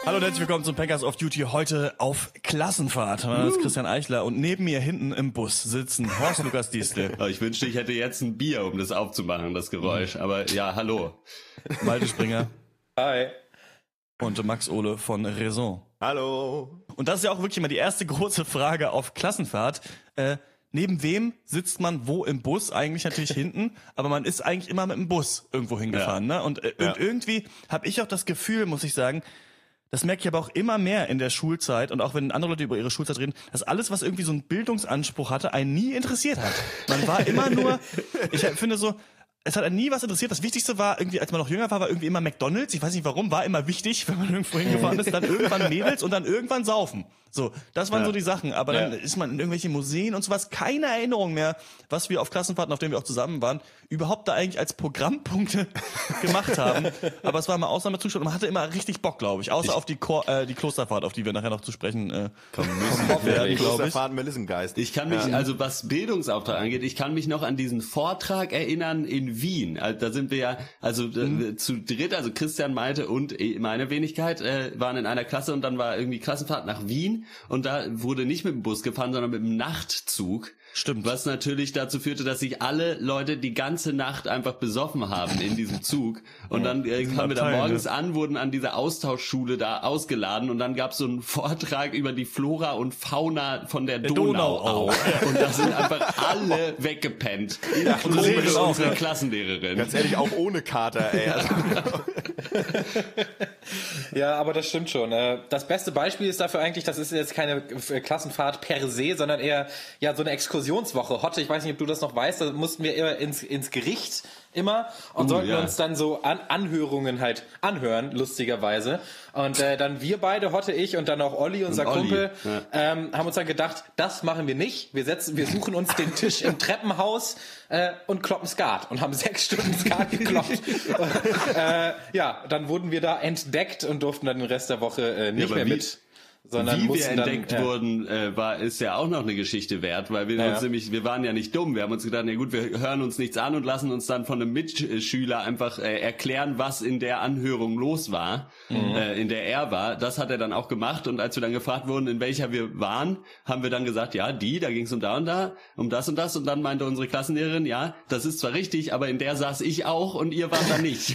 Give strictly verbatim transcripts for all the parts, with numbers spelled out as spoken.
Hallo und herzlich willkommen zum Packers of Duty, heute auf Klassenfahrt. Mein Name ist Christian Eichler und neben mir hinten im Bus sitzen Horst Lukas Diestel. Ich wünschte, ich hätte jetzt ein Bier, um das aufzumachen, das Geräusch. Aber ja, hallo. Malte Springer. Hi. Und Max Ohle von Raison. Hallo. Und das ist ja auch wirklich immer die erste große Frage auf Klassenfahrt. Äh, neben wem sitzt man wo im Bus? Eigentlich natürlich hinten, aber man ist eigentlich immer mit dem Bus irgendwo hingefahren. Ja. Ne? Und, äh, ja. und irgendwie habe ich auch das Gefühl, muss ich sagen, das merke ich aber auch immer mehr in der Schulzeit und auch wenn andere Leute über ihre Schulzeit reden, dass alles, was irgendwie so einen Bildungsanspruch hatte, einen nie interessiert hat. Man war immer nur, ich finde so, es hat einen nie was interessiert. Das Wichtigste war irgendwie, als man noch jünger war, war irgendwie immer McDonald's. Ich weiß nicht warum, war immer wichtig, wenn man irgendwo hingefahren ist. Dann irgendwann Mädels und dann irgendwann saufen. So, das waren ja. so die Sachen. Aber ja. dann ist man in irgendwelche Museen und sowas. Keine Erinnerung mehr, was wir auf Klassenfahrten, auf denen wir auch zusammen waren, überhaupt da eigentlich als Programmpunkte gemacht haben. Aber es war mal Ausnahmezustand und man hatte immer richtig Bock, glaube ich. Außer ich auf die, Chor, äh, die Klosterfahrt, auf die wir nachher noch zu sprechen äh, kommen müssen. werden, Klosterfahrt Melissengeist. Ich kann mich, ja. also was Bildungsauftrag angeht, ich kann mich noch an diesen Vortrag erinnern in Wien. Also, da sind wir ja, also mhm. äh, zu dritt, also Christian, Malte und meine Wenigkeit äh, waren in einer Klasse und dann war irgendwie Klassenfahrt nach Wien und da wurde nicht mit dem Bus gefahren, sondern mit dem Nachtzug. Stimmt. Was natürlich dazu führte, dass sich alle Leute die ganze Nacht einfach besoffen haben in diesem Zug. Und dann äh, kamen wir da morgens ne? an, wurden an dieser Austauschschule da ausgeladen und dann gab es so einen Vortrag über die Flora und Fauna von der, der Donau. Donau. Und da sind einfach alle weggepennt. Ja, inklusive unsere Klassenlehrerin. Ganz ehrlich, auch ohne Kater, ey. Also. Ja, aber das stimmt schon. Das beste Beispiel ist dafür eigentlich, das ist jetzt keine Klassenfahrt per se, sondern eher ja so eine Exkursionswoche. Hotte, ich weiß nicht, ob du das noch weißt, da mussten wir eher ins, ins Gericht immer und uh, sollten ja. uns dann so an, Anhörungen halt anhören, lustigerweise. Und äh, dann wir beide, Hotte, ich und dann auch Olli, unser und Kumpel, Olli. Ja. Ähm, haben uns dann gedacht, das machen wir nicht. Wir setzen, wir suchen uns den Tisch im Treppenhaus äh, und kloppen Skat und haben sechs Stunden Skat gekloppt. und, äh, ja, dann wurden wir da entdeckt und durften dann den Rest der Woche äh, nicht ja, mehr wie? mit. Sondern Wie wir entdeckt dann, ja. wurden, äh, war ist ja auch noch eine Geschichte wert, weil wir ja, uns ja. nämlich, wir waren ja nicht dumm, wir haben uns gedacht, na gut, wir hören uns nichts an und lassen uns dann von einem Mitschüler einfach äh, erklären, was in der Anhörung los war, mhm. äh, in der er war. Das hat er dann auch gemacht und als wir dann gefragt wurden, in welcher wir waren, haben wir dann gesagt, ja, die, da ging es um da und da, um das und das und dann meinte unsere Klassenlehrerin, ja, das ist zwar richtig, aber in der saß ich auch und ihr wart da nicht.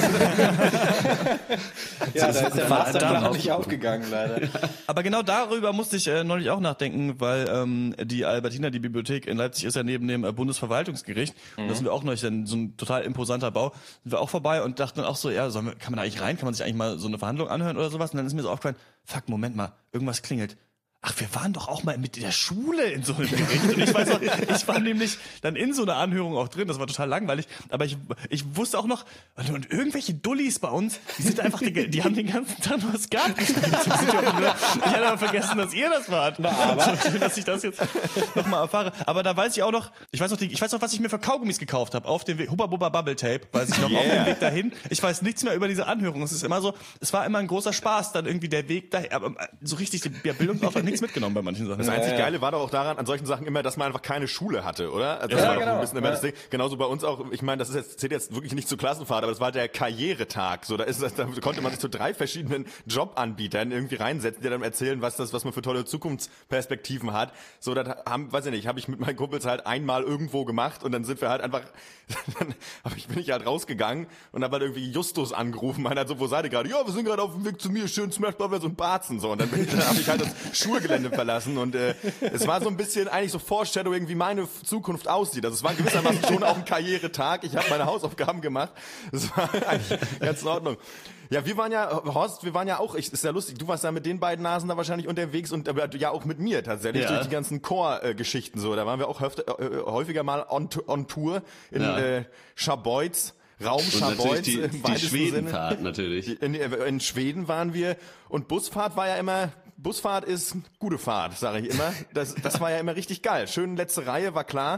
Ja, da ist der Masterplan nicht aufgegangen, leider. Ja. Aber genau darüber musste ich äh, neulich auch nachdenken, weil ähm, die Albertina, die Bibliothek in Leipzig, ist ja neben dem äh, Bundesverwaltungsgericht. Mhm. Und da sind wir auch neulich, dann so ein total imposanter Bau, sind wir auch vorbei und dachten dann auch so, ja, sollen wir, kann man da eigentlich rein? Kann man sich eigentlich mal so eine Verhandlung anhören oder sowas? Und dann ist mir so aufgefallen, fuck, Moment mal, irgendwas klingelt. Ach, wir waren doch auch mal mit der Schule in so einem Gericht. Und ich weiß noch, ich war nämlich dann in so einer Anhörung auch drin. Das war total langweilig. Aber ich, ich wusste auch noch, und irgendwelche Dullis bei uns, die sind einfach, die, die haben den ganzen Tag nur Skat gespielt. Ich hatte aber vergessen, dass ihr das wart. Na, aber schön, dass ich das jetzt nochmal erfahre. Aber da weiß ich auch noch, ich weiß noch, die, ich weiß noch, was ich mir für Kaugummis gekauft habe. Auf dem Weg, Hubba Bubba Bubble Tape, weiß ich noch, yeah. auf dem Weg dahin. Ich weiß nichts mehr über diese Anhörung. Es ist immer so, es war immer ein großer Spaß, dann irgendwie der Weg dahin. Aber so richtig, der Bildungsauftrag nichts mitgenommen bei manchen Sachen. Das einzig ja, ja. Geile war doch auch daran, an solchen Sachen immer, dass man einfach keine Schule hatte, oder? Also das ja, war doch genau. ein bisschen immer ja. das Ding. Genauso bei uns auch, ich meine, das ist jetzt, zählt jetzt wirklich nicht zur Klassenfahrt, aber das war der Karrieretag. So, da ist das, da konnte man sich zu drei verschiedenen Jobanbietern irgendwie reinsetzen, die dann erzählen, was das, was man für tolle Zukunftsperspektiven hat. So, das haben, weiß ich nicht, habe ich mit meinen Kumpels halt einmal irgendwo gemacht und dann sind wir halt einfach, dann hab ich, bin ich halt rausgegangen und hab halt irgendwie Justus angerufen, meiner halt so, wo seid ihr gerade? Ja, wir sind gerade auf dem Weg zu mir, schön Smash Brothers und Barzen, so. Und dann, bin ich, dann hab ich halt das Schulgelände verlassen und äh, es war so ein bisschen eigentlich so Foreshadowing, wie meine Zukunft aussieht. Also es war gewissermaßen schon auch ein Karrieretag. Ich habe meine Hausaufgaben gemacht. Das war eigentlich ganz in Ordnung. Ja, wir waren ja, Horst, wir waren ja auch, ich, ist ja lustig, du warst ja mit den beiden Nasen da wahrscheinlich unterwegs und aber ja auch mit mir tatsächlich ja. durch die ganzen Chor-Geschichten so. Da waren wir auch häufig, äh, häufiger mal on, on Tour in ja. äh, Scharbeutz. Raum Scharbeutz, die, im die Schwedenfahrt natürlich. In, in Schweden waren wir und Busfahrt war ja immer, Busfahrt ist gute Fahrt, sage ich immer. Das, das war ja immer richtig geil. Schön letzte Reihe, war klar.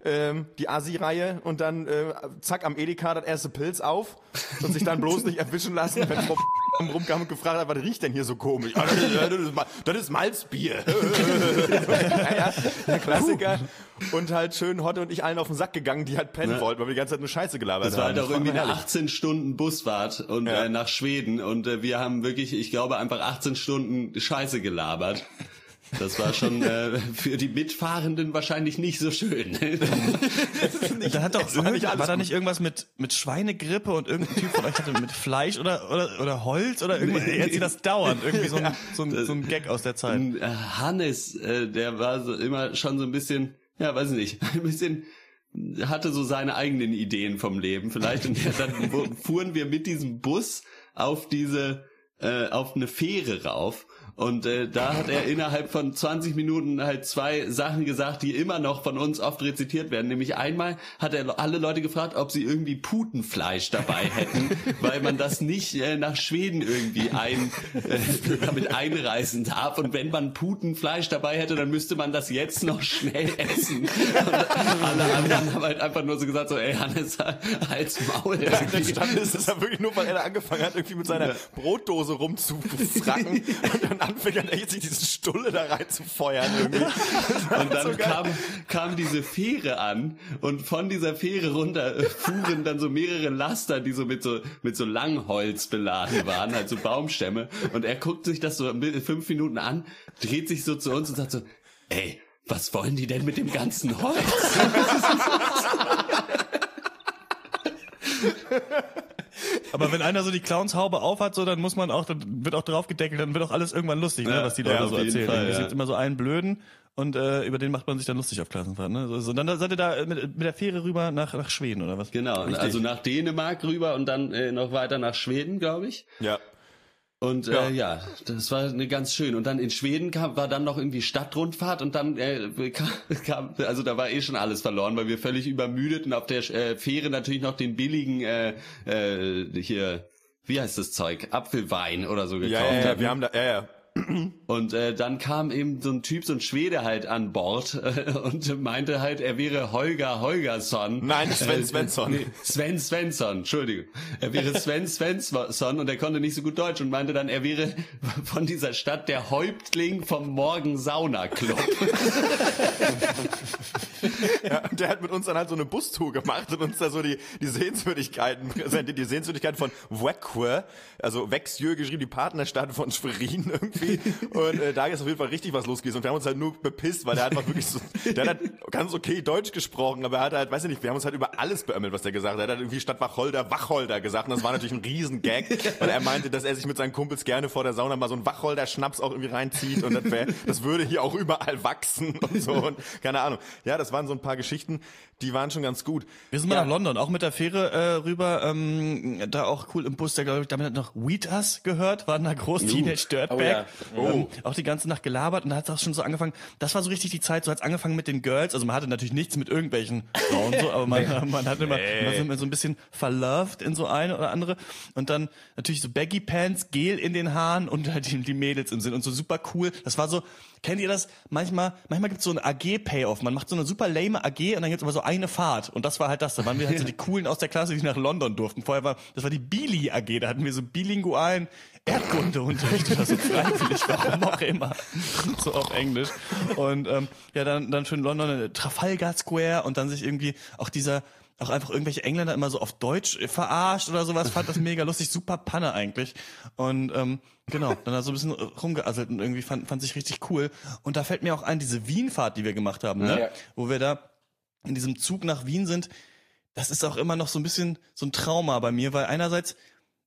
ähm, die Asi-Reihe und dann äh, zack am Edeka das erste Pilz auf und sich dann bloß nicht erwischen lassen, wenn Frau rumkam und gefragt hat, was riecht denn hier so komisch? Ah, das, ist, das, ist, das ist Malzbier. Naja, der Klassiker. Und halt schön Hotte und ich allen auf den Sack gegangen, die halt pennen Ja. wollten, weil wir die ganze Zeit nur Scheiße gelabert haben. Das war halt auch irgendwie eine herrlich. achtzehn Stunden Busfahrt und Ja. äh, nach Schweden und äh, wir haben wirklich, ich glaube, einfach achtzehn Stunden Scheiße gelabert. Das war schon äh, für die Mitfahrenden wahrscheinlich nicht so schön. Da hat doch Es war irgend, nicht war, alles da gut. nicht irgendwas mit mit Schweinegrippe und irgendein Typ von euch hatte mit Fleisch oder oder oder Holz oder irgendwas? Er erzählt das dauernd irgendwie so ein so ein, so ein Gag aus der Zeit. Und, äh, Hannes, äh, der war so immer schon so ein bisschen, ja, weiß ich nicht, ein bisschen hatte so seine eigenen Ideen vom Leben vielleicht und der, dann wo- fuhren wir mit diesem Bus auf diese äh, auf eine Fähre rauf. Und äh, da hat er innerhalb von zwanzig Minuten halt zwei Sachen gesagt, die immer noch von uns oft rezitiert werden. Nämlich einmal hat er alle Leute gefragt, ob sie irgendwie Putenfleisch dabei hätten, weil man das nicht äh, nach Schweden irgendwie ein, äh, damit einreisen darf. Und wenn man Putenfleisch dabei hätte, dann müsste man das jetzt noch schnell essen. Und alle anderen haben halt einfach nur so gesagt, so, ey Hannes, halt's Maul. Entstanden ist es ja wirklich nur, weil er da angefangen hat, irgendwie mit seiner Brotdose rumzufracken und dann anfing er sich diese Stulle da rein zu feuern irgendwie. Und dann so geil. kam, kam diese Fähre an und von dieser Fähre runter äh, fuhren dann so mehrere Laster, die so mit so mit so Langholz beladen waren, halt so Baumstämme. Und er guckt sich das so fünf Minuten an, dreht sich so zu uns und sagt so, ey, was wollen die denn mit dem ganzen Holz? Aber wenn einer so die Clownshaube aufhat, so dann muss man auch, dann wird auch drauf gedeckelt, dann wird auch alles irgendwann lustig, ne, Ja, was die ja, Leute auf so jeden erzählen. Fall, Es ja. gibt immer so einen Blöden und äh, über den macht man sich dann lustig auf Klassenfahrt, ne? So, so, und dann seid ihr da mit, mit der Fähre rüber nach nach Schweden oder was? Genau, also nach Dänemark rüber und dann äh, noch weiter nach Schweden, glaube ich. Ja. Und Ja. äh, ja, das war eine ganz schön. Und dann in Schweden kam, war dann noch irgendwie Stadtrundfahrt und dann äh, kam, kam, also da war eh schon alles verloren, weil wir völlig übermüdet und auf der äh, Fähre natürlich noch den billigen äh, äh, hier, wie heißt das Zeug, Apfelwein oder so gekauft Ja, ja, ja, hatten. wir haben da, ja, ja. Und äh, dann kam eben so ein Typ, so ein Schwede halt an Bord äh, und meinte halt, er wäre Holger Holgersson. Nein, Sven Svensson. Nee, Sven Svensson, Entschuldigung. Er wäre Sven Svensson und er konnte nicht so gut Deutsch und meinte dann, er wäre von dieser Stadt der Häuptling vom Morgen Sauna Club. Ja, und der hat mit uns dann halt so eine Bustour gemacht und uns da so die, die Sehenswürdigkeiten präsentiert, die Sehenswürdigkeiten von Wekwe, also Växjö geschrieben, die Partnerstadt von Schwerin irgendwie. Und äh, da ist auf jeden Fall richtig was los gewesen. Und wir haben uns halt nur bepisst, weil der einfach wirklich so, der hat halt ganz okay Deutsch gesprochen, aber er hat halt, weiß ich nicht, wir haben uns halt über alles beömmelt, was der gesagt hat. Er hat halt irgendwie statt Wacholder Wacholder gesagt. Und das war natürlich ein Riesengag, weil er meinte, dass er sich mit seinen Kumpels gerne vor der Sauna mal so einen Wacholder-Schnaps auch irgendwie reinzieht und das, wär, das würde hier auch überall wachsen und so und keine Ahnung. Ja, das waren so ein paar Geschichten, die waren schon ganz gut. Wir sind mal Ja. nach London, auch mit der Fähre äh, rüber, ähm, da auch cool im Bus, der glaube ich, damit hat noch Weed Us gehört, waren da groß Teenage Dirtbag. Oh ja. Ähm, auch die ganze Nacht gelabert und da hat es auch schon so angefangen, das war so richtig die Zeit, so hat es angefangen mit den Girls, also man hatte natürlich nichts mit irgendwelchen Frauen so, aber man, man hat immer, man war so, immer so ein bisschen verloved in so eine oder andere und dann natürlich so Baggy Pants, Gel in den Haaren und halt die, die Mädels im Sinn und so super cool, das war so, kennt ihr das? Manchmal, manchmal gibt's so ein A G-Payoff. Man macht so eine super lame A G und dann gibt's aber so eine Fahrt. Und das war halt das. Da waren wir halt so die Coolen aus der Klasse, die nach London durften. Vorher war, das war die Bili A G. Da hatten wir so bilingualen Erdkundeunterricht oder so freiwillig, warum auch immer. So auf Englisch. Und ähm, ja, dann, dann schön London, äh, Trafalgar Square und dann sich irgendwie auch dieser, auch einfach irgendwelche Engländer immer so auf Deutsch verarscht oder sowas, fand das mega lustig, super Panne eigentlich. Und ähm, genau, dann hat so ein bisschen rumgeasselt und irgendwie fand, fand sich richtig cool. Und da fällt mir auch ein, diese Wien-Fahrt, die wir gemacht haben, ne? Ja. Wo wir da in diesem Zug nach Wien sind, das ist auch immer noch so ein bisschen so ein Trauma bei mir, weil einerseits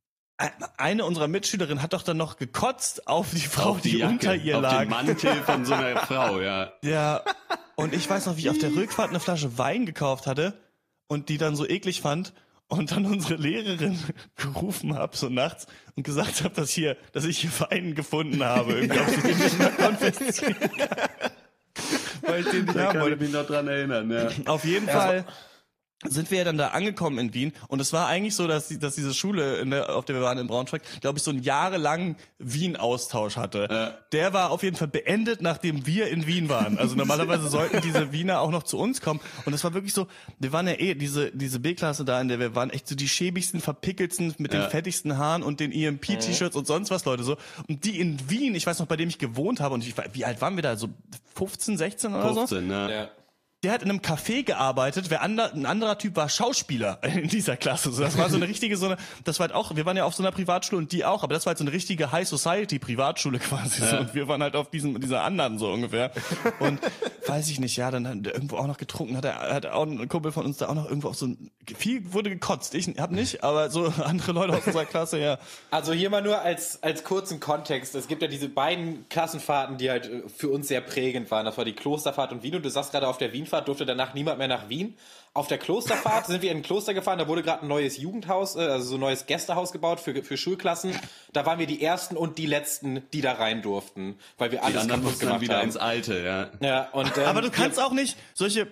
eine unserer Mitschülerinnen hat doch dann noch gekotzt auf die Frau, Auf die, die Jacke, unter ihr auf lag. den Mantel von so einer Frau, ja. Ja, und ich weiß noch, wie ich auf der Rückfahrt eine Flasche Wein gekauft hatte und die dann so eklig fand und dann unsere Lehrerin gerufen habe, so nachts, und gesagt habe, dass hier, dass ich hier Wein gefunden habe, irgendwie auf den ich mal konfiszieren kann. Weil ich den nicht Da haben kann ich wollte. mich noch dran erinnern, ja. Auf jeden Ja, Fall sind wir ja dann da angekommen in Wien und es war eigentlich so, dass, die, dass diese Schule, in der, auf der wir waren in Braunschweig, glaube ich, so einen jahrelangen Wien-Austausch hatte. Ja. Der war auf jeden Fall beendet, nachdem wir in Wien waren. Also normalerweise sollten diese Wiener auch noch zu uns kommen und es war wirklich so, wir waren ja eh, diese diese B-Klasse da, in der wir waren, echt so die schäbigsten, verpickelsten, mit ja. den fettigsten Haaren und den E M P-T-Shirts mhm. und sonst was, Leute, so. Und die in Wien, ich weiß noch, bei dem ich gewohnt habe und ich, wie alt waren wir da, so fünfzehn, sechzehn oder so? fünfzehn, ne? Ja. Der hat in einem Café gearbeitet, wer ander, ein anderer Typ war Schauspieler in dieser Klasse. So, das war so eine richtige, so eine, das war halt auch, wir waren ja auf so einer Privatschule und die auch, aber das war halt so eine richtige High Society Privatschule quasi. Ja. So, und wir waren halt auf diesem, dieser anderen so ungefähr. Und weiß ich nicht, ja, dann hat er irgendwo auch noch getrunken, hat er, hat auch ein Kumpel von uns da auch noch irgendwo auf so ein, viel wurde gekotzt. Ich hab nicht, aber so andere Leute aus unserer Klasse, ja. Also hier mal nur als, als kurzen Kontext. Es gibt ja diese beiden Klassenfahrten, die halt für uns sehr prägend waren. Das war die Klosterfahrt und Wien und du sagst gerade auf der Wien durfte danach niemand mehr nach Wien. Auf der Klosterfahrt sind wir in ein Kloster gefahren, da wurde gerade ein neues Jugendhaus, also so ein neues Gästehaus gebaut für, für Schulklassen. Da waren wir die Ersten und die Letzten, die da rein durften, weil wir alles kaputt gemacht wieder haben. Ins Alte, ja. ja und, ähm, aber du kannst auch nicht solche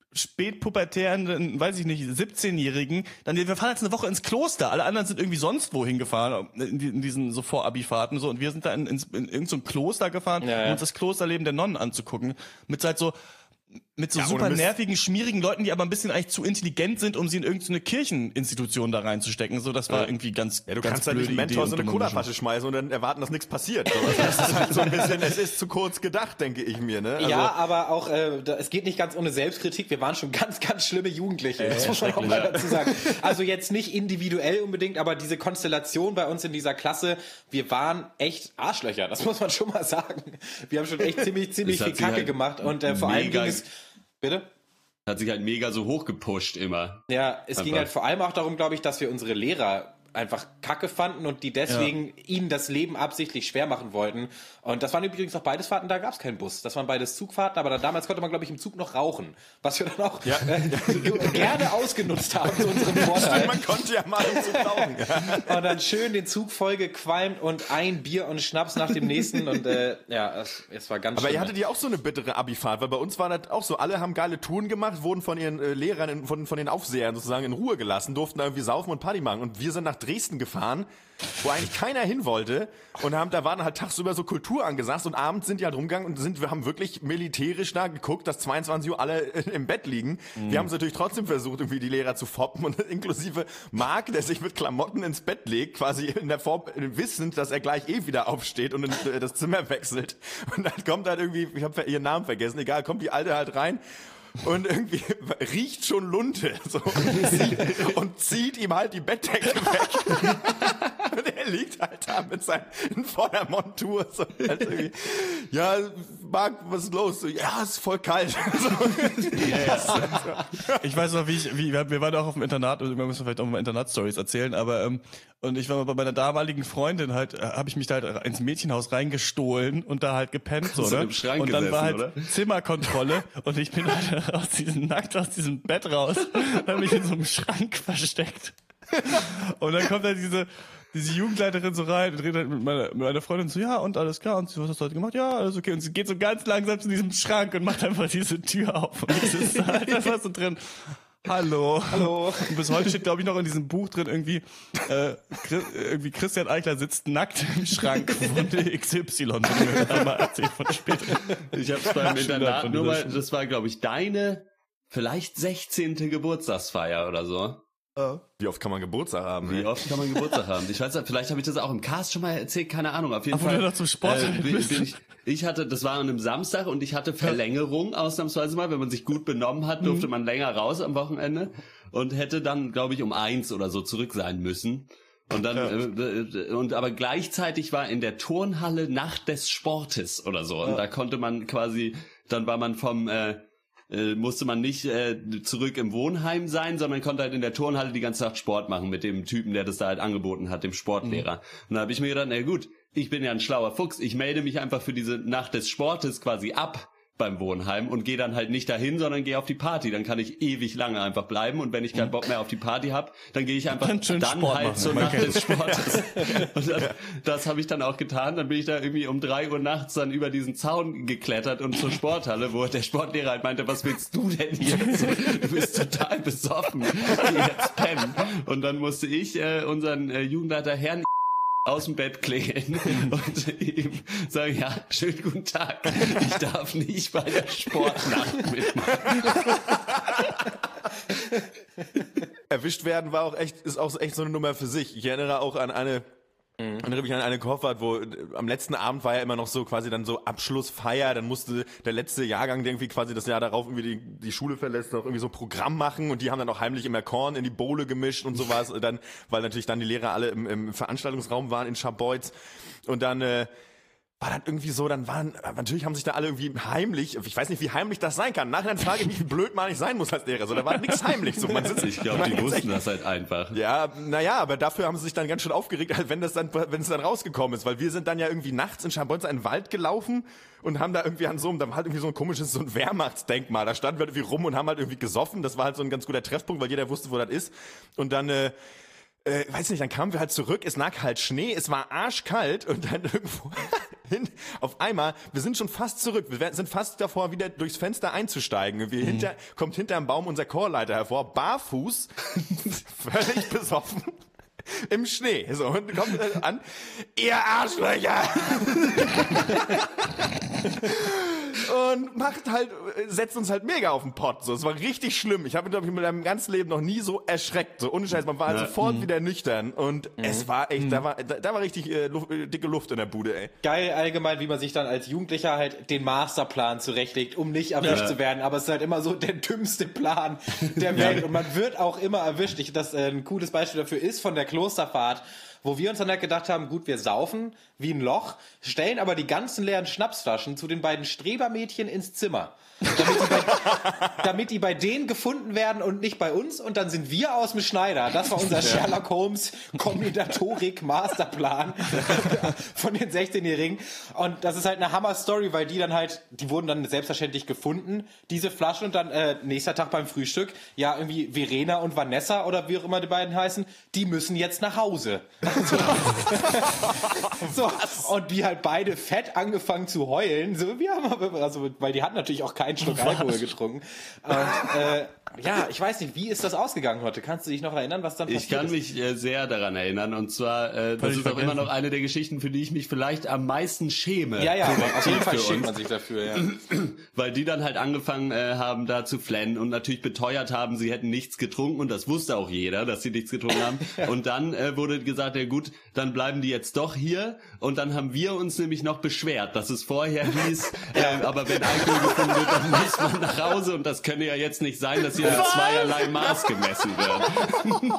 spätpubertären, weiß ich nicht, siebzehnjährigen, dann wir fahren jetzt eine Woche ins Kloster, alle anderen sind irgendwie sonst wohin gefahren, in, in diesen so Vor-Abi-Fahrten so und wir sind da in, in, in irgendein so Kloster gefahren, ja, ja. um uns das Klosterleben der Nonnen anzugucken, mit halt so mit so ja, super nervigen, schmierigen Leuten, die aber ein bisschen eigentlich zu intelligent sind, um sie in irgendeine Kircheninstitution da reinzustecken. So, das war ja. irgendwie ganz Ja, du ganz kannst halt nicht einen Mentor so eine Colaflasche schmeißen und dann erwarten, dass nichts passiert. So, das ist halt so ein bisschen, es ist zu kurz gedacht, denke ich mir. Ne? Also, ja, aber auch, äh, da, es geht nicht ganz ohne Selbstkritik. Wir waren schon ganz, ganz schlimme Jugendliche. Das äh, muss man auch mal dazu sagen. Also jetzt nicht individuell unbedingt, aber diese Konstellation bei uns in dieser Klasse, wir waren echt Arschlöcher. Das muss man schon mal sagen. Wir haben schon echt ziemlich, ziemlich viel Kacke halt gemacht und äh, vor allem ging es Bitte? Hat sich halt mega so hochgepusht immer. Ja, es einfach. ging halt vor allem auch darum, glaube ich, dass wir unsere Lehrer einfach Kacke fanden und die deswegen ja. ihnen das Leben absichtlich schwer machen wollten. Und das waren übrigens auch beides Fahrten, da gab es keinen Bus. Das waren beides Zugfahrten, aber da, damals konnte man, glaube ich, im Zug noch rauchen. Was wir dann auch ja. äh, gerne ausgenutzt haben zu unserem Vorteil. Man konnte ja mal im Zug rauchen. Und dann schön den Zug voll gequalmt und ein Bier und Schnaps nach dem nächsten. Und äh, ja, es, es war ganz Aber schlimm. ihr hattet ja auch so eine bittere Abifahrt, weil bei uns war das auch so, alle haben geile Touren gemacht, wurden von ihren äh, Lehrern, von, von den Aufsehern sozusagen in Ruhe gelassen, durften da irgendwie saufen und Party machen. Und wir sind nach Dresden gefahren, wo eigentlich keiner hin wollte und haben, da waren halt tagsüber so Kultur angesagt und abends sind die halt rumgegangen und sind, wir haben wirklich militärisch da geguckt, dass zweiundzwanzig Uhr alle im Bett liegen. Mhm. Wir haben es natürlich trotzdem versucht, irgendwie die Lehrer zu foppen und inklusive Marc, der sich mit Klamotten ins Bett legt, quasi in der Form, wissend, dass er gleich eh wieder aufsteht und in das Zimmer wechselt. Und dann kommt halt irgendwie, ich habe ihren Namen vergessen, egal, kommt die Alte halt rein und irgendwie riecht schon Lunte so, und, zieht, und zieht ihm halt die Bettdecke weg. Und er liegt halt da mit seinen in voller Montur. So, halt irgendwie, ja, Marc, was ist los? So, ja, ist voll kalt. So. Yes. Ich weiß noch, wie ich, wie wir waren auch auf dem Internat, und wir müssen vielleicht auch mal Internat-Stories erzählen, aber ähm, und ich war mal bei meiner damaligen Freundin halt, habe ich mich da halt ins Mädchenhaus reingestohlen und da halt gepennt, so, ne? Im Schrank und dann gesessen, war halt oder? Zimmerkontrolle und ich bin halt aus diesem, nackt aus diesem Bett raus, habe mich in so einem Schrank versteckt. Und dann kommt halt diese, diese Jugendleiterin so rein und redet halt mit meiner, mit meiner Freundin so, ja, und alles klar, und sie, was hast du heute gemacht? Ja, alles okay. Und sie geht so ganz langsam zu diesem Schrank und macht einfach diese Tür auf. Und ich sitze halt einfach so drin. Hallo. Hallo. Und bis heute steht, glaube ich, noch in diesem Buch drin irgendwie, äh, irgendwie Christian Eichler sitzt nackt im Schrank von X Y. Ich habe mal erzählt von später. Ich habe es beim Internat nur mal, das war, glaube ich, deine vielleicht sechzehnte Geburtstagsfeier oder so. Oh. Wie oft kann man Geburtstag haben? Wie oft kann man Geburtstag haben? Ich weiß nicht, vielleicht habe ich das auch im Cast schon mal erzählt, keine Ahnung. Auf jeden Aber Fall. Noch zum Sport äh, bin, bin ich, ich hatte, das war an einem Samstag und ich hatte Verlängerung ausnahmsweise mal. Wenn man sich gut benommen hat, durfte mhm. man länger raus am Wochenende und hätte dann, glaube ich, um eins oder so zurück sein müssen. Und dann, ja. äh, und aber gleichzeitig war in der Turnhalle Nacht des Sportes oder so. Und ja. da konnte man quasi, dann war man vom äh, Äh, musste man nicht äh, zurück im Wohnheim sein, sondern konnte halt in der Turnhalle die ganze Nacht Sport machen mit dem Typen, der das da halt angeboten hat, dem Sportlehrer. Mhm. Und da habe ich mir gedacht, na gut, ich bin ja ein schlauer Fuchs, ich melde mich einfach für diese Nacht des Sportes quasi ab, beim Wohnheim und gehe dann halt nicht dahin, sondern gehe auf die Party. Dann kann ich ewig lange einfach bleiben und wenn ich keinen Bock mehr auf die Party habe, dann gehe ich einfach dann, dann halt machen. zur Nacht des Sportes. Und das, das habe ich dann auch getan. Dann bin ich da irgendwie um drei Uhr nachts dann über diesen Zaun geklettert und zur Sporthalle, wo der Sportlehrer halt meinte, was willst du denn hier? Du bist total besoffen. Geh jetzt pennen. Und dann musste ich äh, unseren äh, Jugendleiter Herrn aus dem Bett klingeln und ihm sagen, ja, schönen guten Tag, ich darf nicht bei der Sportnacht mitmachen. Erwischt werden war auch echt, ist auch echt so eine Nummer für sich. Ich erinnere auch an eine, Mhm. Dann erinnere mich an eine Koffer, wo am letzten Abend war ja immer noch so quasi dann so Abschlussfeier, dann musste der letzte Jahrgang, der irgendwie quasi das Jahr darauf irgendwie die, die Schule verlässt, noch irgendwie so ein Programm machen und die haben dann auch heimlich immer Korn in die Bowle gemischt und sowas, dann, weil natürlich dann die Lehrer alle im, im Veranstaltungsraum waren in Scharbeutz und dann äh, war dann irgendwie so, dann waren, natürlich haben sich da alle irgendwie heimlich, ich weiß nicht, wie heimlich das sein kann. Nachher frage ich mich, wie blöd man nicht sein muss als Lehrer. So, da war nichts heimlich. So, man sitzt, ich glaube, die wussten das halt einfach. Ja, naja, aber dafür haben sie sich dann ganz schön aufgeregt, wenn das dann, wenn es dann rausgekommen ist, weil wir sind dann ja irgendwie nachts in Scharbeutz in den Wald gelaufen und haben da irgendwie an so einem, da war halt irgendwie so ein komisches, so ein Wehrmachtsdenkmal. Da standen wir irgendwie rum und haben halt irgendwie gesoffen. Das war halt so ein ganz guter Treffpunkt, weil jeder wusste, wo das ist. Und dann, äh, Äh, weiß nicht, dann kamen wir halt zurück, es lag halt Schnee, es war arschkalt und dann irgendwo hin, auf einmal, wir sind schon fast zurück, wir sind fast davor, wieder durchs Fenster einzusteigen. Wir mhm. hinter, kommt hinterm Baum unser Chorleiter hervor, barfuß, völlig besoffen, im Schnee. So, und kommt an, ihr Arschlöcher! Und macht halt, setzt uns halt mega auf den Pott. So, es war richtig schlimm. Ich habe, glaube ich, mit meinem ganzen Leben noch nie so erschreckt. So, ohne Scheiß, man war halt ja. sofort mhm. wieder nüchtern. Und mhm. es war echt, mhm. da war, da, da war richtig äh, Luft, dicke Luft in der Bude, ey. Geil allgemein, wie man sich dann als Jugendlicher halt den Masterplan zurechtlegt, um nicht erwischt ja. zu werden. Aber es ist halt immer so der dümmste Plan der Welt. Ja. Und man wird auch immer erwischt. Ich, das äh, ein cooles Beispiel dafür ist von der Klosterfahrt, wo wir uns dann halt gedacht haben, gut, wir saufen wie ein Loch, stellen aber die ganzen leeren Schnapsflaschen zu den beiden Strebermädchen ins Zimmer. Damit die, bei, damit die bei denen gefunden werden und nicht bei uns. Und dann sind wir aus dem Schneider. Das war unser ja. Sherlock Holmes Kombinatorik-Masterplan von den sechzehnjährigen. Und das ist halt eine Hammer-Story, weil die dann halt, die wurden dann selbstverständlich gefunden, diese Flaschen. Und dann äh, nächster Tag beim Frühstück, ja, irgendwie Verena und Vanessa oder wie auch immer die beiden heißen, die müssen jetzt nach Hause. So, und die halt beide fett angefangen zu heulen. So, wir haben aber, also, weil die hatten natürlich auch keinen Schluck Alkohol getrunken. Und, äh, ja, ich weiß nicht, wie ist das ausgegangen heute? Kannst du dich noch erinnern, was dann passiert ist? Ich kann ist? mich äh, sehr daran erinnern. Und zwar, äh, das ist auch immer noch eine der Geschichten, für die ich mich vielleicht am meisten schäme. Ja, ja, auf jeden Fall schämt man sich dafür, ja. Weil die dann halt angefangen äh, haben, da zu flennen und natürlich beteuert haben, sie hätten nichts getrunken. Und das wusste auch jeder, dass sie nichts getrunken haben. Ja. Und dann äh, wurde gesagt, ja gut, dann bleiben die jetzt doch hier. Und dann haben wir uns nämlich noch beschwert, dass es vorher hieß, äh, aber wenn Alkohol gefunden wird, dann muss man nach Hause. Und das könne ja jetzt nicht sein, dass hier mit zweierlei Maß gemessen wird.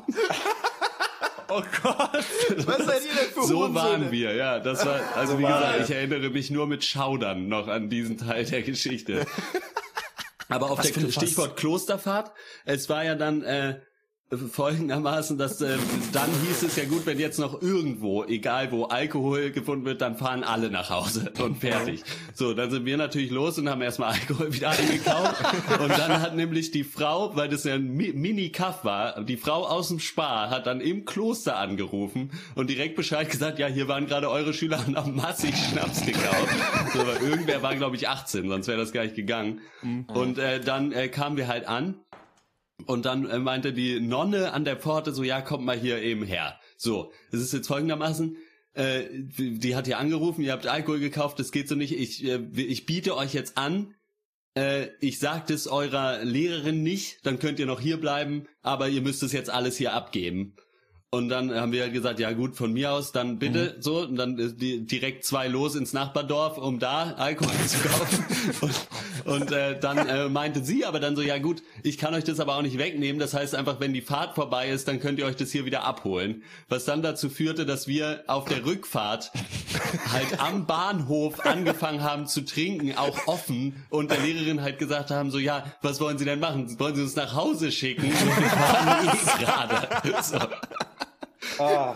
Oh Gott. Was seid ihr denn für So Hurensohne? waren wir, ja. Das war, also so wie war gesagt, er. ich erinnere mich nur mit Schaudern noch an diesen Teil der Geschichte. Aber auf Was der für ein Stichwort Fass. Klosterfahrt, es war ja dann äh, folgendermaßen, dass äh, dann hieß es ja gut, wenn jetzt noch irgendwo, egal wo Alkohol gefunden wird, dann fahren alle nach Hause und fertig. So, dann sind wir natürlich los und haben erstmal Alkohol wieder eingekauft und dann hat nämlich die Frau, weil das ja ein Mi- Mini-Kaff war, die Frau aus dem Spar hat dann im Kloster angerufen und direkt Bescheid gesagt, ja, hier waren gerade eure Schüler und haben massig Schnaps gekauft. So, aber irgendwer war, glaube ich, achtzehn, sonst wäre das gar nicht gegangen. Mhm. Und äh, dann äh, kamen wir halt an. Und dann äh, meinte die Nonne an der Pforte so, ja, kommt mal hier eben her. So, es ist jetzt folgendermaßen, äh, die hat hier angerufen, ihr habt Alkohol gekauft, das geht so nicht, ich, äh, ich biete euch jetzt an, äh, ich sag das eurer Lehrerin nicht, dann könnt ihr noch hier bleiben, aber ihr müsst es jetzt alles hier abgeben. Und dann haben wir halt gesagt, ja gut, von mir aus, dann bitte, mhm. so, und dann äh, die, direkt zwei los ins Nachbardorf, um da Alkohol zu kaufen. Und, und äh, dann äh, meinte sie aber dann so, ja gut, ich kann euch das aber auch nicht wegnehmen, das heißt einfach, wenn die Fahrt vorbei ist, dann könnt ihr euch das hier wieder abholen. Was dann dazu führte, dass wir auf der Rückfahrt halt am Bahnhof angefangen haben zu trinken, auch offen, und der Lehrerin halt gesagt haben, so, ja, was wollen Sie denn machen? Wollen Sie uns nach Hause schicken? Und wir fahren eh gerade. So. Ah,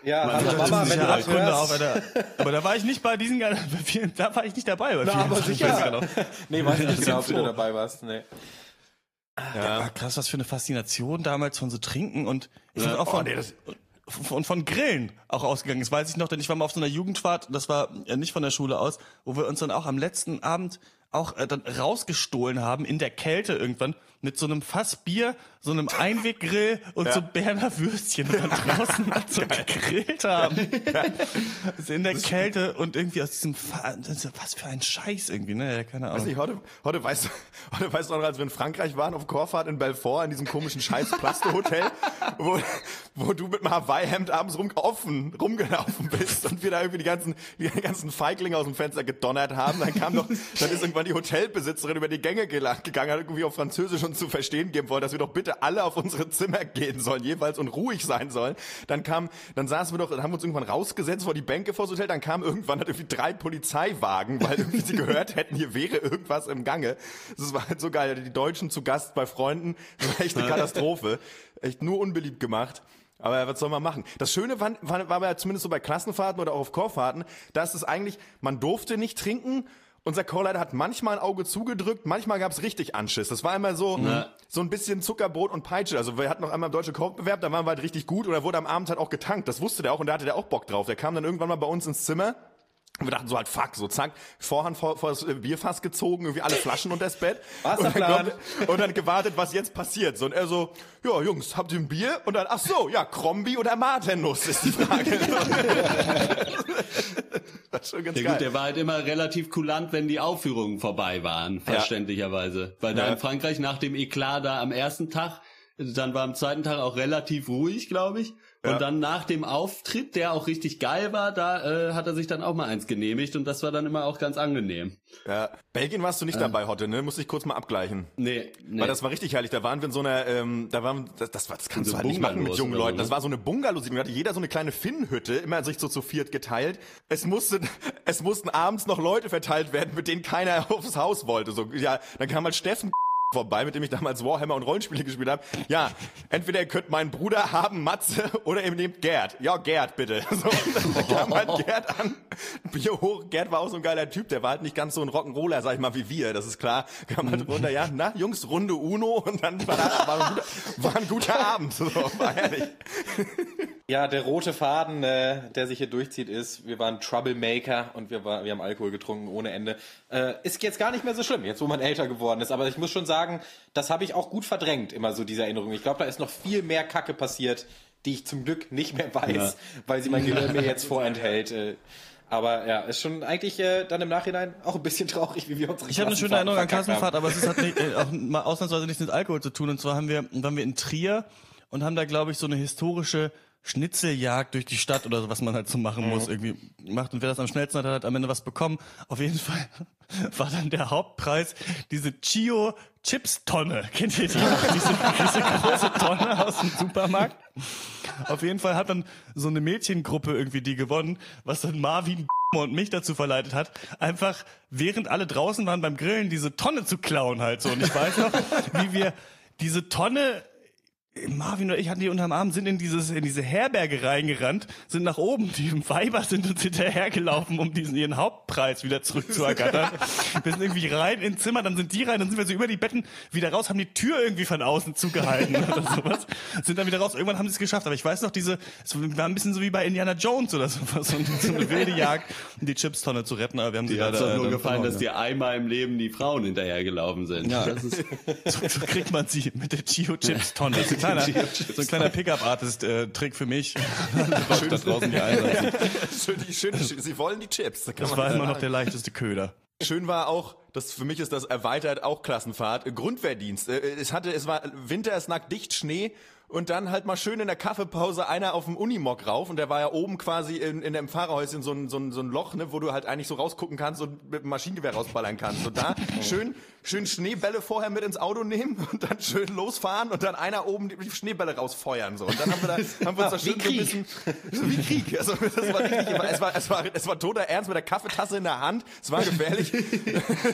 Ja, hallo Mama, wenn du das hörst. Auf, aber da war ich nicht bei diesen, da war ich nicht dabei. Bei Na, aber sicher. Nee, weiß nicht genau, ob du dabei warst. Nee. Ja. Ja, krass, was für eine Faszination damals von so Trinken und ich ja. auch von, oh, nee, das von, von Grillen auch ausgegangen ist, weiß ich noch, denn ich war mal auf so einer Jugendfahrt, das war nicht von der Schule aus, wo wir uns dann auch am letzten Abend auch äh, dann rausgestohlen haben in der Kälte irgendwann mit so einem Fass Bier, so einem Einweggrill und ja. so Berner Würstchen und dann draußen halt so gegrillt haben. Ja. Also in der Kälte und irgendwie aus diesem Fa- was für ein Scheiß irgendwie, ne? Keine Ahnung. Weiß nicht, heute, heute weißt du, heute weißt du noch, als wir in Frankreich waren, auf Korfahrt in Belfort, in diesem komischen scheiß Plasto-Hotel, wo, wo du mit einem Hawaii-Hemd abends rum, offen rumgelaufen bist und wir da irgendwie die ganzen, die ganzen Feiglinge aus dem Fenster gedonnert haben. Dann kam doch, dann ist irgendwann die Hotelbesitzerin über die Gänge gegangen, hat irgendwie auf Französisch uns zu verstehen geben wollen, dass wir doch bitte alle auf unsere Zimmer gehen sollen, jeweils und ruhig sein sollen. Dann kam, dann saßen wir doch, dann haben wir uns irgendwann rausgesetzt vor die Bänke vor das Hotel, dann kam irgendwann halt irgendwie drei Polizeiwagen, weil irgendwie sie gehört hätten, hier wäre irgendwas im Gange. Das war halt so geil, die Deutschen zu Gast bei Freunden, das war echt eine Katastrophe. Echt nur unbeliebt gemacht. Aber was soll man machen? Das Schöne war, war, war ja zumindest so bei Klassenfahrten oder auch auf Chorfahrten, da ist es eigentlich, man durfte nicht trinken. Unser Chorleiter hat manchmal ein Auge zugedrückt, manchmal gab's richtig Anschiss. Das war immer so, ja. so ein bisschen Zuckerbrot und Peitsche. Also wir hatten noch einmal im Deutschen Kochbewerb, da waren wir halt richtig gut und da wurde am Abend halt auch getankt. Das wusste der auch und da hatte der auch Bock drauf. Der kam dann irgendwann mal bei uns ins Zimmer. Und wir dachten so halt, fuck, so zack, Vorhand vor, vor das Bierfass gezogen, irgendwie alle Flaschen unter das Bett. Und dann, kommt, und dann gewartet, was jetzt passiert. So, und er so, ja, Jungs, habt ihr ein Bier? Und dann, ach so, ja, Krombi oder Martennuss ist die Frage. Das ist schon ganz ja, geil. Gut, der war halt immer relativ kulant, wenn die Aufführungen vorbei waren, verständlicherweise. Ja. Weil da ja. in Frankreich nach dem Eklat da am ersten Tag, dann war am zweiten Tag auch relativ ruhig, glaube ich. Und ja. dann nach dem Auftritt, der auch richtig geil war, da äh, hat er sich dann auch mal eins genehmigt und das war dann immer auch ganz angenehm. Ja. Belgien warst du nicht äh. dabei, Hotte, ne? Muss ich kurz mal abgleichen. Nee, nee. Weil das war richtig herrlich. Da waren wir in so einer, ähm, da waren, das, das, war, das kannst so du halt nicht machen mit jungen Leuten. So, ne? Das war so eine Bungalow-Siedlung. Da hatte jeder so eine kleine Finnhütte, immer sich so zu viert geteilt. Es musste, es mussten abends noch Leute verteilt werden, mit denen keiner aufs Haus wollte. So, ja, dann kam halt Steffen vorbei, mit dem ich damals Warhammer und Rollenspiele gespielt habe. Ja, entweder ihr könnt meinen Bruder haben, Matze, oder ihr nehmt Gerd. Ja, Gerd, bitte. So, dann kam halt Gerd an, Bier hoch. Gerd war auch so ein geiler Typ, der war halt nicht ganz so ein Rock'n'Roller, sag ich mal, wie wir, das ist klar. Kam halt runter, ja, na, Jungs, Runde Uno, und dann war, das, war, ein, guter, war ein guter Abend. So, war herrlich. Ja, der rote Faden, äh, der sich hier durchzieht, ist, wir waren Troublemaker und wir, war, wir haben Alkohol getrunken ohne Ende. Äh, ist jetzt gar nicht mehr so schlimm, jetzt wo man älter geworden ist, aber ich muss schon sagen, das habe ich auch gut verdrängt, immer so diese Erinnerung. Ich glaube, da ist noch viel mehr Kacke passiert, die ich zum Glück nicht mehr weiß, ja. weil sie mein Gehirn mir jetzt vorenthält. Äh, aber ja, ist schon eigentlich äh, dann im Nachhinein auch ein bisschen traurig, wie wir unsere Ich habe eine schöne Erinnerung an Klassenfahrt, aber es hat nicht, äh, auch mal ausnahmsweise nichts mit Alkohol zu tun. Und zwar haben wir, waren wir in Trier und haben da, glaube ich, so eine historische Schnitzeljagd durch die Stadt oder so, was man halt so machen muss, irgendwie macht. Und wer das am schnellsten hat, hat halt am Ende was bekommen. Auf jeden Fall war dann der Hauptpreis diese Chio Chips Tonne. Kennt ihr die? diese, diese große Tonne aus dem Supermarkt? Auf jeden Fall hat dann so eine Mädchengruppe irgendwie die gewonnen, was dann Marvin und mich dazu verleitet hat, einfach während alle draußen waren beim Grillen diese Tonne zu klauen halt so. Und ich weiß noch, wie wir diese Tonne Marvin und ich hatten die unterm Arm, sind in dieses in diese Herberge reingerannt, sind nach oben, die Weiber sind uns hinterhergelaufen, um diesen ihren Hauptpreis wieder zurückzuergattern. Wir sind irgendwie rein ins Zimmer, dann sind die rein, dann sind wir so über die Betten wieder raus, haben die Tür irgendwie von außen zugehalten oder sowas, sind dann wieder raus. Irgendwann haben sie es geschafft, aber ich weiß noch, diese, es war ein bisschen so wie bei Indiana Jones oder sowas, so, so eine wilde Jagd, um die Chipstonne zu retten, aber wir haben sie leider... Dir hat's doch nur gefallen, dass dir einmal im Leben die Frauen hinterhergelaufen sind. Ja, das ist, so, so kriegt man sie mit der Chio Chips-Tonne. Kleiner, so ein kleiner Pickup-Artist-Trick für mich. Schön da draußen die Einsetzen. Schön, schön, Sie wollen die Chips. Da das war immer noch der leichteste Köder. Schön war auch, das für mich ist das erweitert auch Klassenfahrt, Grundwehrdienst. Es hatte, es war Winter, es lag dicht Schnee. Und dann halt mal schön in der Kaffeepause einer auf dem Unimog rauf und der war ja oben quasi in, in dem Fahrerhäuschen so ein, so ein, so ein Loch, ne, wo du halt eigentlich so rausgucken kannst und mit dem Maschinengewehr rausballern kannst. Und da schön, schön Schneebälle vorher mit ins Auto nehmen und dann schön losfahren und dann einer oben die Schneebälle rausfeuern, so. Und dann haben wir da, haben wir uns da schön so ein bisschen, so wie Krieg. Also, das war richtig, es war, es war, es war toter Ernst mit der Kaffeetasse in der Hand. Es war gefährlich.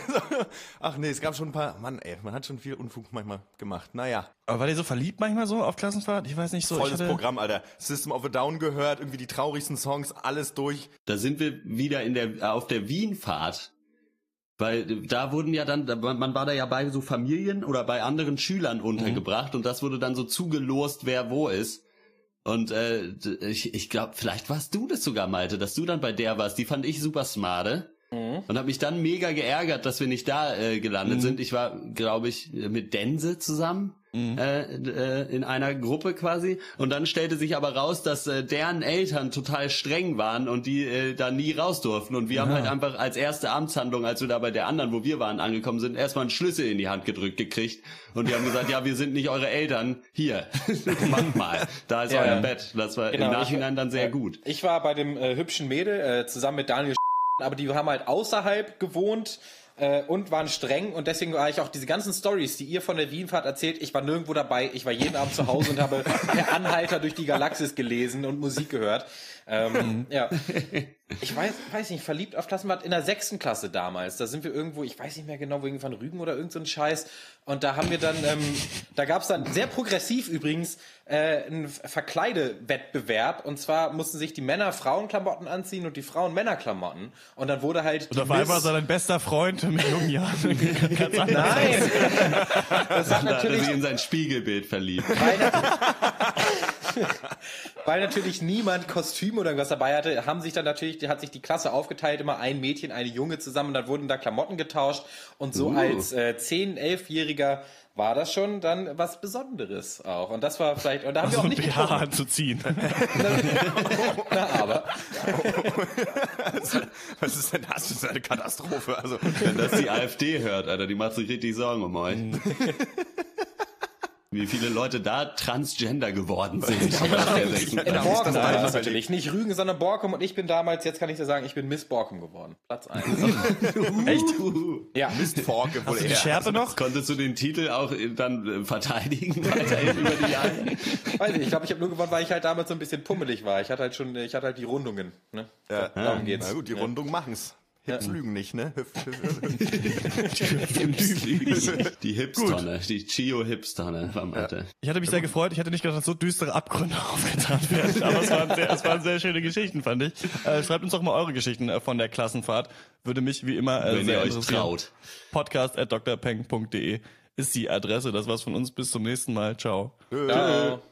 Ach nee, es gab schon ein paar, Mann ey, man hat schon viel Unfug manchmal gemacht. Naja. Aber war der so verliebt manchmal so auf Klassenfahrt? Ich weiß nicht so. Volles ich hatte... Programm, Alter. System of a Down gehört, irgendwie die traurigsten Songs, alles durch. Da sind wir wieder in der auf der Wienfahrt. Weil da wurden ja dann, man war da ja bei so Familien oder bei anderen Schülern untergebracht mhm. und das wurde dann so zugelost, wer wo ist. Und äh, ich, ich glaube, vielleicht warst du das sogar, Malte, dass du dann bei der warst. Die fand ich super smarte. Mhm. Und habe mich dann mega geärgert, dass wir nicht da äh, gelandet mhm. sind. Ich war, glaube ich, mit Dense zusammen mhm. äh, äh, in einer Gruppe quasi. Und dann stellte sich aber raus, dass äh, deren Eltern total streng waren und die äh, da nie raus durften. Und wir ja. haben halt einfach als erste Amtshandlung, als wir da bei der anderen, wo wir waren, angekommen sind, erstmal einen Schlüssel in die Hand gedrückt gekriegt. Und die haben gesagt, ja, wir sind nicht eure Eltern. Hier, macht mal. Da ist ja, euer ja. Bett. Das war genau, im Nachhinein ich, dann sehr äh, gut. Ich war bei dem äh, hübschen Mädel äh, zusammen mit Daniel, aber die haben halt außerhalb gewohnt äh, und waren streng und deswegen war ich auch diese ganzen Stories, die ihr von der Wienfahrt erzählt, ich war nirgendwo dabei, ich war jeden Abend zu Hause und habe Per Anhalter durch die Galaxis gelesen und Musik gehört. Ähm, ja. Ich weiß, weiß nicht, verliebt auf Klassenfahrt in der sechsten Klasse damals. Da sind wir irgendwo, ich weiß nicht mehr genau, wo irgendwie von Rügen oder irgend so ein Scheiß. Und da haben wir dann, ähm, da gab's dann sehr progressiv übrigens äh, einen Verkleidewettbewerb. Und zwar mussten sich die Männer Frauenklamotten anziehen und die Frauen Männerklamotten. Und dann wurde halt. Und auf einmal so dein bester Freund mit jungen Jahren. Ganz Nein! Das hat natürlich. Da hat er sich in sein Spiegelbild verliebt. Weil, weil natürlich niemand Kostüm oder irgendwas dabei hatte, haben sich dann natürlich, hat sich die Klasse aufgeteilt, immer ein Mädchen, eine Junge zusammen, und dann wurden da Klamotten getauscht und so uh. als äh, zehn-, elfjähriger war das schon dann was Besonderes auch. Und das war vielleicht, und da haben also wir auch nicht B H anzuziehen. Na, aber. Was ist denn das? Das ist eine Katastrophe. Also, wenn das die AfD hört, Alter, die macht sich richtig Sorgen um euch. Wie viele Leute da Transgender geworden sind. In Borkum war das natürlich. Nicht Rügen, sondern Borkum. Und ich bin damals, jetzt kann ich dir sagen, ich bin Miss Borkum geworden. Platz eins. Echt? Ja. Miss Borkum wohl eher. Die Schärpe noch? Konntest du den Titel auch dann verteidigen weiterhin über die Jahre? Weiß nicht, ich glaube, ich habe nur gewonnen, weil ich halt damals so ein bisschen pummelig war. Ich hatte halt schon, ich hatte halt die Rundungen. Ne? Ja. Darum geht's. Na gut, die ja. Rundungen machen's. Hips ja. lügen nicht, ne? Die Hipstonne, die Chio-Hipstonne war Malte. Ja. Ich hatte mich sehr gefreut. Ich hatte nicht gedacht, dass so düstere Abgründe aufgetan werden. Aber es waren, sehr, es waren sehr schöne Geschichten, fand ich. Äh, schreibt uns doch mal eure Geschichten äh, von der Klassenfahrt. Würde mich wie immer äh, Wenn sehr ihr euch interessieren. traut. Podcast at d r peng punkt d e ist die Adresse. Das war's von uns. Bis zum nächsten Mal. Ciao. Ciao.